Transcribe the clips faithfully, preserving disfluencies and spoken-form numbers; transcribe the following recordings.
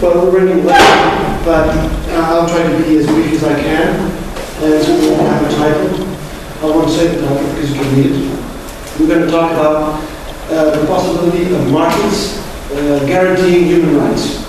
Well, we're running late, but uh, I'll try to be as brief as I can. And so we won't have a title. I won't say the title because you can read it. We're going to talk about uh, the possibility of markets uh, guaranteeing human rights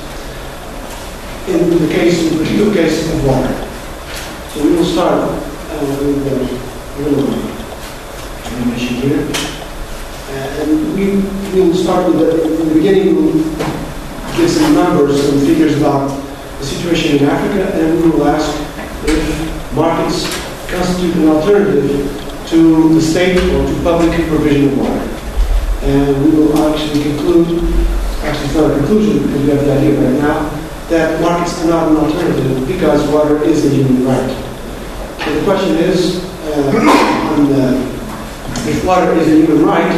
in the case, in the particular case of water. So we will start uh, with a little animation here. Uh, and we, we will start with the, in the beginning, we'll give some numbers, some figures about the situation in Africa, and we will ask if markets constitute an alternative to the state or to public provision of water. And we will actually conclude, actually it's not a conclusion because we have the idea right now, that markets are not an alternative because water is a human right. So the question is, uh, on the, if water is a human right,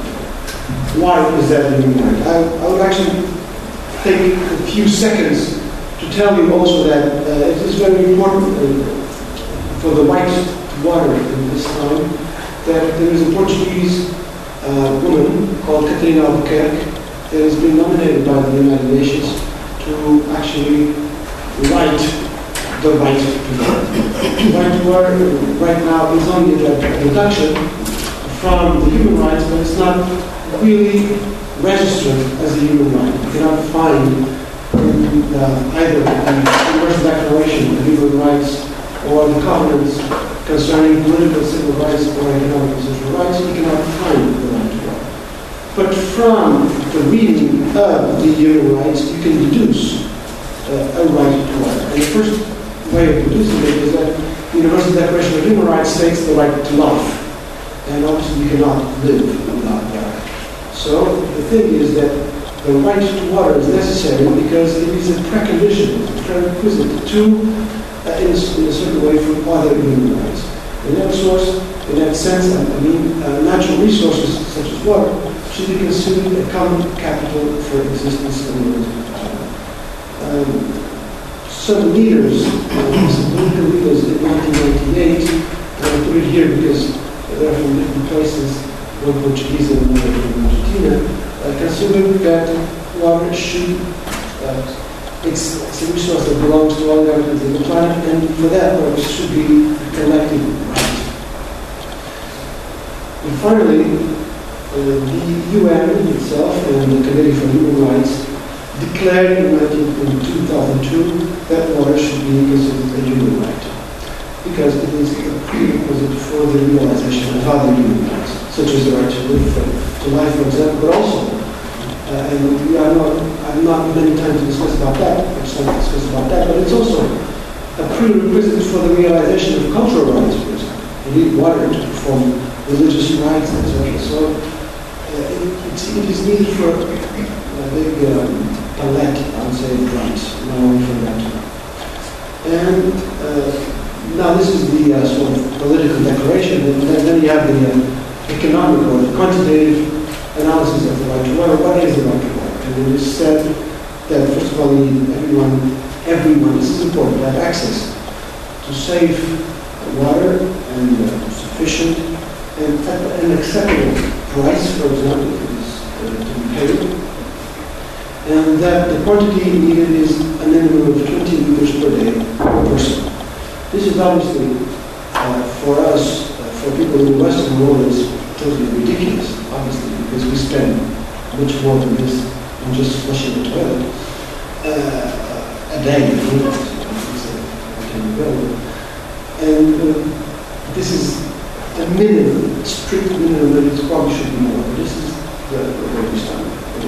why is that a human right? I, I would actually take a few seconds to tell you also that uh, it is very important uh, for the right to water in this time that there is a Portuguese uh, woman called Catarina Albuquerque that has been nominated by the United Nations to actually write the right to water. The right to water right now is only a reduction from the human rights, but it's not really registered as a human right. You cannot find in uh, either the Universal Declaration of Human Rights or the covenants concerning political, civil rights or economic and social rights, you cannot find the right to water. But from the reading of the human rights, you can deduce uh, a right to water. And the first way of deducing it is that the Universal Declaration of Human Rights states the right to life. And obviously you cannot live without water. So the thing is that the right to water is necessary because it is a precondition, a prerequisite to, uh, in, a, in a certain way, for other human rights. In that source, in that sense, I mean, uh, natural resources such as water should be considered a common capital for existence in the world. Um, some leaders, uh, some political leaders in nineteen ninety-eight, and I put it here because they're from different places, one Portuguese and another from Argentina, uh, considered that water should, uh, it's, it's a resource that belongs to all governments on the planet, and for that purpose should be a collective right. And finally, uh, the U N itself and the Committee for Human Rights declared in, in two thousand two that water should be considered a human right, because it is a prerequisite for the realization of other human rights, such as the right to live, for, to life, for example, but also, uh, and we are not, I'm not many times to discuss about that, I just want to discuss about that, but it's also a prerequisite for the realization of cultural rights, for example. You need water to perform religious rites, et cetera. So uh, it, it's, it is needed for a big um, palette, I would say, of rights, not only for that. And uh, now this is the uh, sort of political declaration, and then you have the uh, economic or the quantitative analysis of the right to water. What is the right to water? And it is said that first of all, you need everyone, everyone, this is important, to have access to safe water and uh, sufficient and at an acceptable price, for example, is uh, to be paid. And that the quantity needed is a minimum of twenty liters per day per person. This is obviously, uh, for us, uh, for people in the Western world, is totally ridiculous, obviously, because we spend much more than this on just flushing the toilet uh, a day. And uh, this is a minimum, strict minimum, and it probably should be more. This is the, the way we start.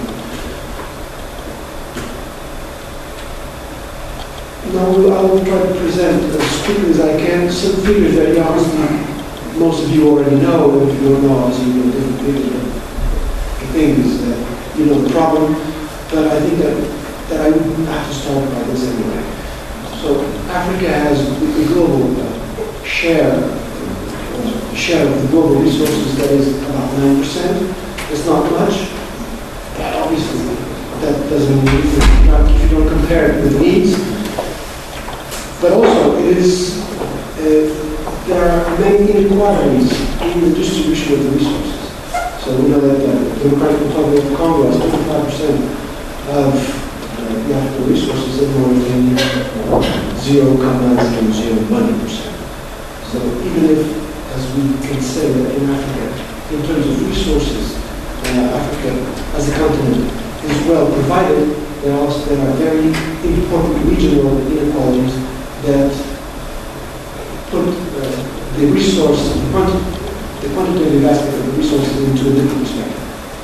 Now I will try to present as quickly as I can some figures that you obviously, most of you already know, and if you don't know, obviously you know different figures. But the thing is that you know the problem, but I think that, that I have to start by this anyway. So Africa has the global uh, share, uh, share of the global resources that is about nine percent. It's not much, but obviously that doesn't mean if you don't compare it with needs. But also, it is, uh, there are many inequalities in the distribution of the resources. So we know that the Democratic Republic of Congo has twenty-five percent of the African resources in Mauritania, zero comma zero one percent. So even if, as we can say that in Africa, in terms of resources, uh, Africa as a continent is well provided, there are, also, there are very important regional inequalities that put uh, the resource, the, quanti the quantitative aspect of the resources into a different perspective.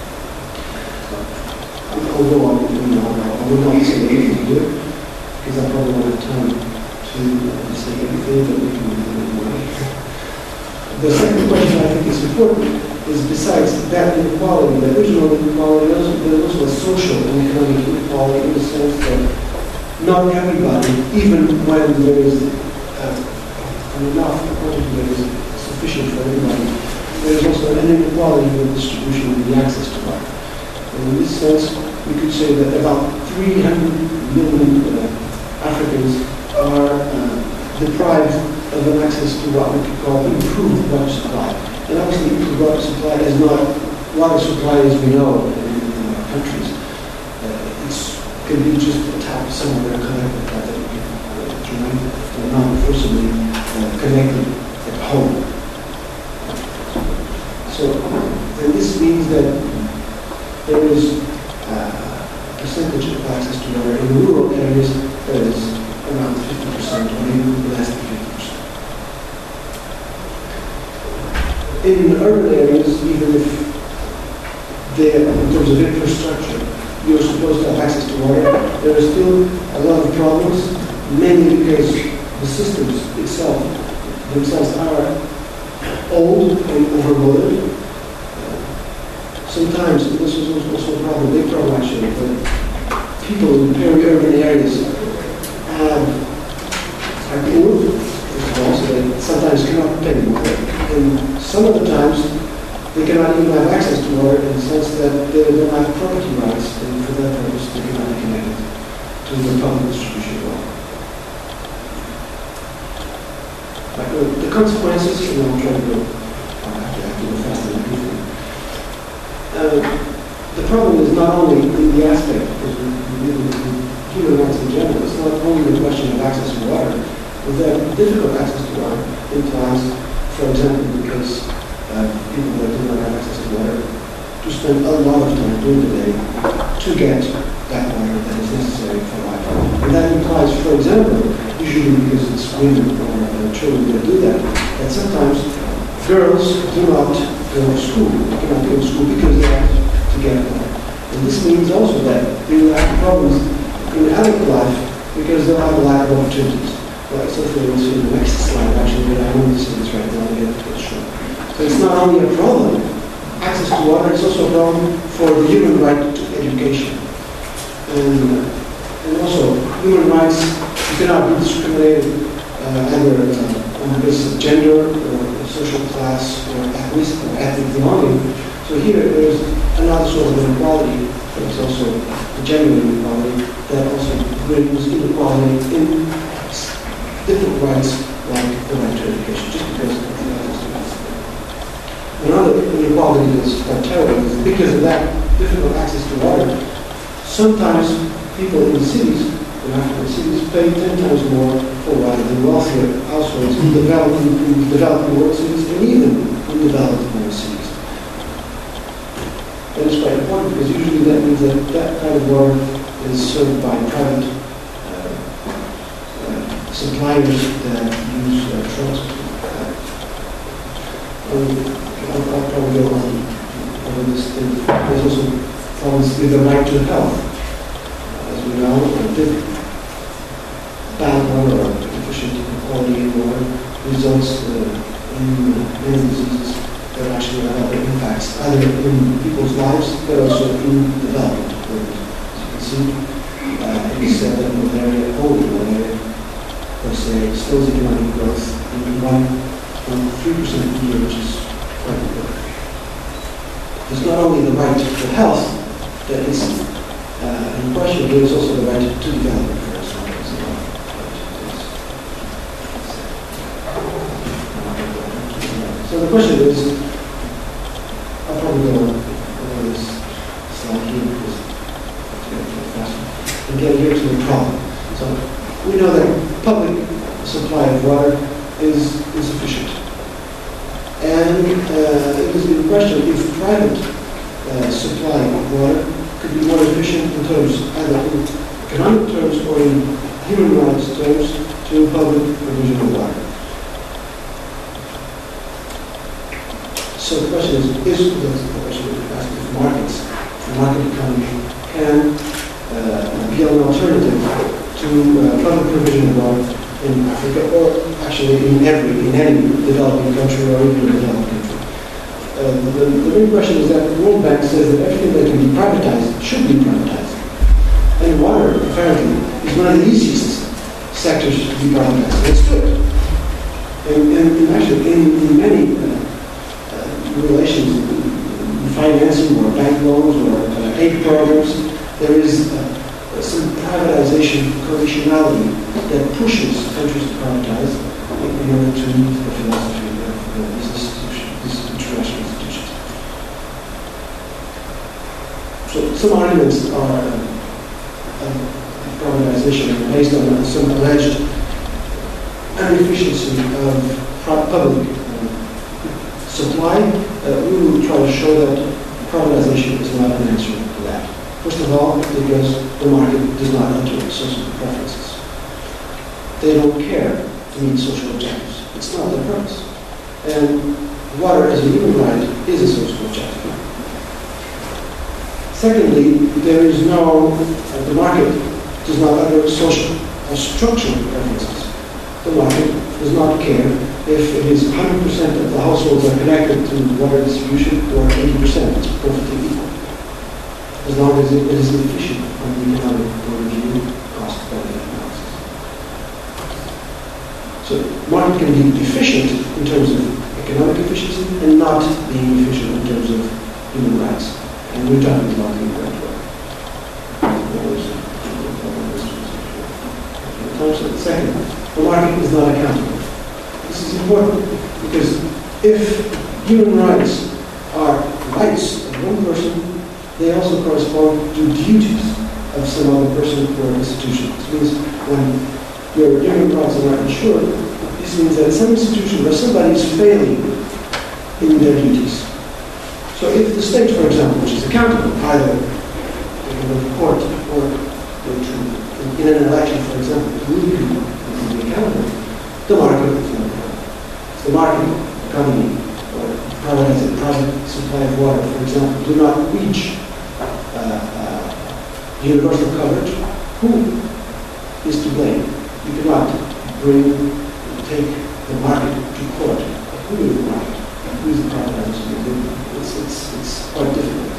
Although I, you know, I would not say anything to do it, because I probably won't have time to uh, say everything, but we can do it anyway. The second question I think is important is, besides that inequality, that regional inequality, there's also a social and economic inequality in the sense that not everybody, even when there is uh, enough quantity that is sufficient for everybody, there is also an inequality in the distribution of the access to water. And in this sense, we could say that about three hundred million uh, Africans are uh, deprived of an access to what we could call improved water supply. And obviously, improved water supply is not water supply as we know in, in our countries. Uh, it can be just a tap somewhere connected that we can uh, drain, or not forcibly uh, connected at home. So, and this means that there is uh, a percentage of access to water in rural areas that is around fifty percent or maybe less than fifty percent. In urban areas, even if there, in terms of infrastructure, you're supposed to have access to water, there are still a lot of problems, mainly because the systems itself themselves are old and overloaded. Sometimes, and this is also a problem, a big problem actually, but people in peri-urban areas have, are poor, so they sometimes cannot pay water. And some of the times, they cannot even have access to water in the sense that they don't have property rights, and for that purpose, they cannot be connected to the public distribution of water. But, uh, the consequences, and I'm trying to go, I have to, I have to go faster than before. Uh, the problem is not only in the aspect, because we live in human rights in general, it's not only the question of access to water, but that difficult access to water in times, for example, because uh, people that do not have access to water to spend a lot of time during the day to get that water that is necessary for life. And that implies, for example, usually because it's women or uh, children that do that, that sometimes girls do not go to school, they cannot go to school because they have to get water. And this means also that they will have problems in adult life because they'll have a lack of opportunities. Well, so we'll see in the next slide actually, but I won't see this right now, I'll get to it short. So it's not only a problem, access to water, it's also a problem for the human right to education. And, uh, and also, human rights, you cannot be discriminated uh, either uh, on the basis of gender or social class or ethnic or ethnic belonging. So here there's another sort of inequality. There's also a gender inequality that also brings inequality in different rights like the right to education, just because of the access to water. Another inequality that's quite terrible is because of that difficult access to water, sometimes people in cities, in African cities, pay ten times more for water than wealthier households in developing, in developing world cities and even in developed world cities. That is quite important because usually that means that that kind of water is served by private uh, uh, suppliers that use uh, trucks. Um, I'll, I'll probably go on over this thing. There's also problems with the right to health. As we know, bad water or deficient quality in water results uh, in many diseases that actually have other impacts, either in people's lives, but also in development. As you can see, uh, it's said that malaria, only malaria, per se, slows economic growth in one point three percent a year, which is quite good. There's not only the right to health that is uh, in question, there is also the right to development. So the question is, I'll probably go over this slide here because it's going to go faster. In get here to the problem. So we know that public supply of water is insufficient. And uh, it was the question if private uh, supply of water could be more efficient in terms, either in economic terms or in human rights terms, to public provision of water. So the question is, is the question if markets, the market economy can uh, be an alternative to uh, public provision of water in Africa, or actually in every, in any developing country or even a developed country. Uh, the, the main question is that the World Bank says that everything that can be privatized should be privatized. And water, apparently, is one of the easiest sectors to be privatized. Let's do it. And, and, and actually, in, in many uh, uh, relations, in financing or bank loans or uh, aid programs, there is uh, some privatization conditionality that pushes countries to privatize in order to meet the philosophy of uh, these institutions, these international institutions. So some arguments are uh, of privatization are based on some alleged inefficiency of public uh, supply. Uh, we will try to show that privatization is not an answer to that. First of all, because the market does not enter social preferences. They don't care to meet social objectives. It's not their purpose. And water as a human right is a social objective. Secondly, there is no, uh, the market does not enter social or structural preferences. The market does not care if it is one hundred percent of the households are connected to water distribution or eighty percent. It's perfectly equal, as long as it is efficient from the economic point of view, cost-benefit analysis. So market can be efficient in terms of economic efficiency and not being efficient in terms of human rights. And we're talking about human rights. Second, the market is not accountable. This is important because if human rights are rights of one person, they also correspond to duties of some other person or institution. This means when your human rights are not ensured, this means that some institution where somebody is failing in their duties. So if the state, for example, which is accountable, either in the court or in an election, for example, to lead people to be accountable, the market is not accountable. It's the market economy or private, private supply of water, for example, do not reach Uh, uh, universal coverage, who is to blame? You cannot bring, take the market to court. Who is the market? Who is the privatizer? It's, it's, it's quite difficult.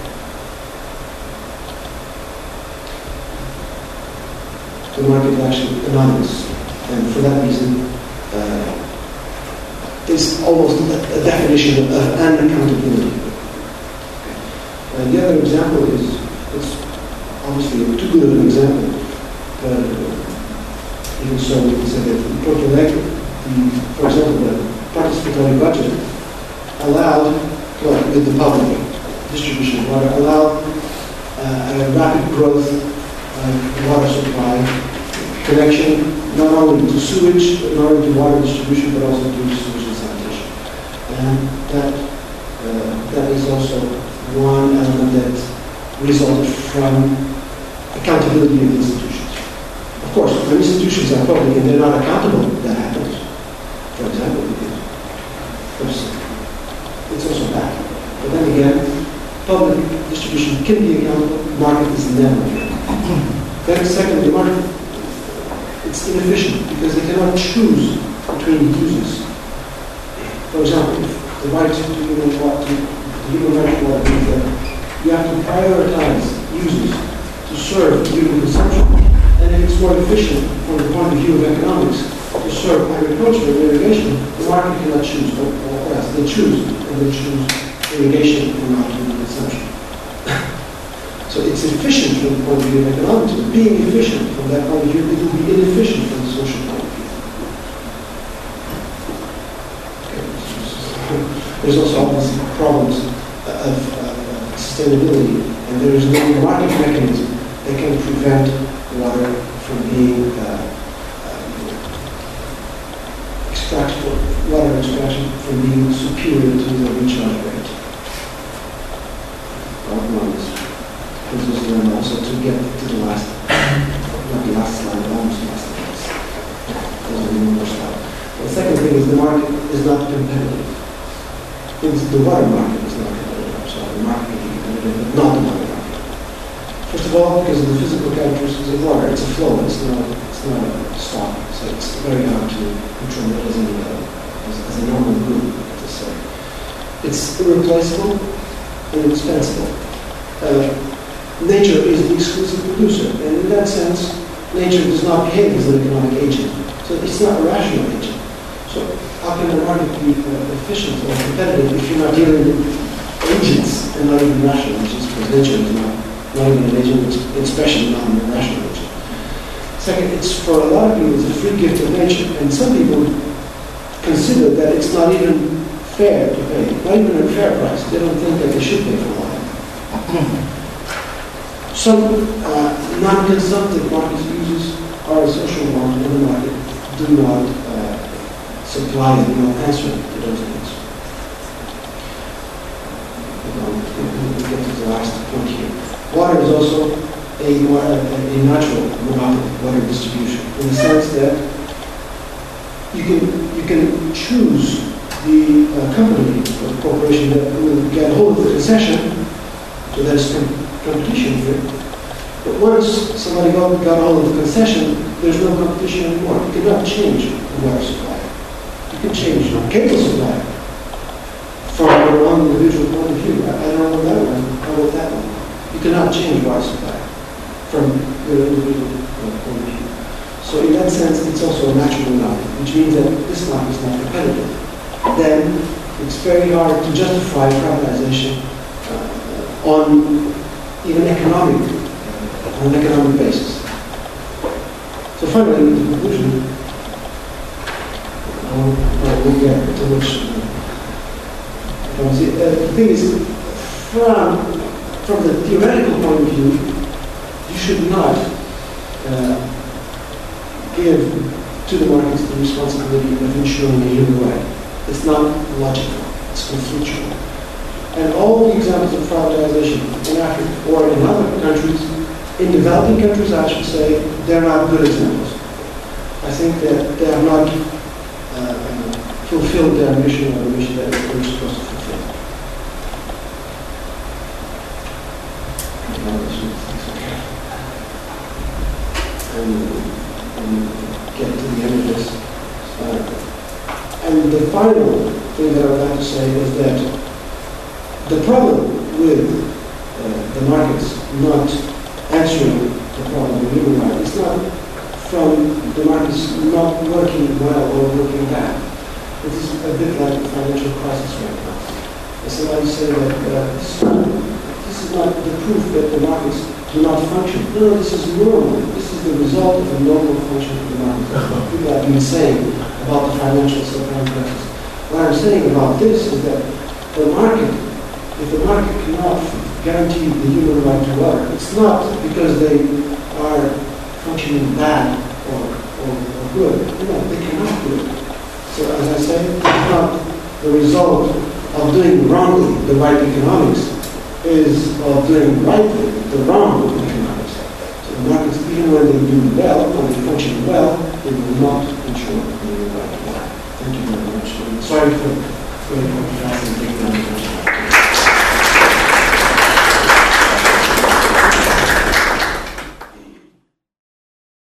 The market is actually anonymous, and for that reason, uh, is almost a, a definition of, of unaccountability. And the other example is, it's obviously too good of an example, but uh, even so we can say that in Porto Alegre, the, for example, the participatory budget allowed, well, with the public distribution of water, allowed uh, a rapid growth of water supply, connection not only to sewage, not only to water distribution, but also to sewage and sanitation. And that, uh, that is also one element that resulted from accountability of institutions. Of course, when institutions are public and they're not accountable, that happens. For example, because it's also bad. But then again, public distribution can be accountable, market is never accountable. Then second, the market, it's inefficient because they cannot choose between users. For example, the right to human water, human rights water means that you have to prioritize users to serve human consumption. And if it's more efficient from the point of view of economics to serve agriculture and irrigation, the market cannot choose, or, or else they choose, and they choose irrigation and not human consumption. So it's efficient from the point of view of economics, but being efficient from that point of view, it will be inefficient from the social point of view. Okay. There's also obviously problems of uh, sustainability, and there is no market mechanism that can prevent water from being uh, uh, extraction, water extraction from being superior to the recharge rate. One is produce them also to get to the last, not the last slide, but almost last slide. Those are the number slide. The second thing is the market is not competitive. It's the water market is not competitive. So the market can be competitive, but not the water market. First of all, because of the physical characteristics of water, it's a flow. It's not. It's not a stock. So it's very hard to control it as a as, as a normal good, to say. It's irreplaceable and indispensable. Uh, nature is the exclusive producer, and in that sense, nature does not behave as an economic agent. So it's not a rational agent. So how can the market be uh, efficient or competitive if you're not dealing with agents and not even rational agents? Because nature is not, not even an agent, it's especially not an irrational agent. Second, it's for a lot of people, it's a free gift of nature, and some people consider that it's not even fair to pay, not even a fair price. They don't think that they should pay for water. Some uh, non-consumptive market uses are a social want in the market do not uh, supply and do not answer to those needs. We'll get to the last point here. Water is also a, a, a natural monopoly, water distribution, in the sense that you can you can choose the uh, company or the corporation that will get hold of the concession. So there's com competition here. But once somebody got, got a hold of the concession, there's no competition anymore. You cannot change the water supply. You can change the cable supply from one individual point of view. I, I don't know that one. How about that one? You cannot change water supply from your individual point of view. So in that sense, it's also a natural market, which means that this market is not competitive. Then it's very hard to justify privatization on even economic, uh, on an economic basis. So finally, in conclusion, I won't, I won't get too much. Uh, uh, the thing is, from, from the theoretical point of view, you should not uh, give to the markets the responsibility of ensuring a human right. It's not logical, it's conflictual. And all the examples of privatization in Africa or in other countries, in developing countries, I should say, they're not good examples. I think that they have not uh, fulfilled their mission or the mission that they were supposed to fulfill. And, and get to the end of this. Uh, and the final thing that I would like to say is that the problem with uh, the markets not answering the problem of human rights is not from the markets not working well or working bad. It is a bit like the financial crisis right now. As somebody said that uh, this, is not, this is not the proof that the markets do not function. No, this is normal. This is the result of a normal function of the market. That's what people have been saying about the financial subprime crisis. What I'm saying about this is that the market, if the market cannot guarantee the human right to water, it's not because they are functioning bad or, or, or good. No, they cannot do it. So as I said, it's not the result of doing wrongly the right economics, is of doing rightly the wrong economics. So the markets, even when they do well, when they function well, they will not ensure the human right to water. Thank you very much. I'm sorry for going on fast and taking on the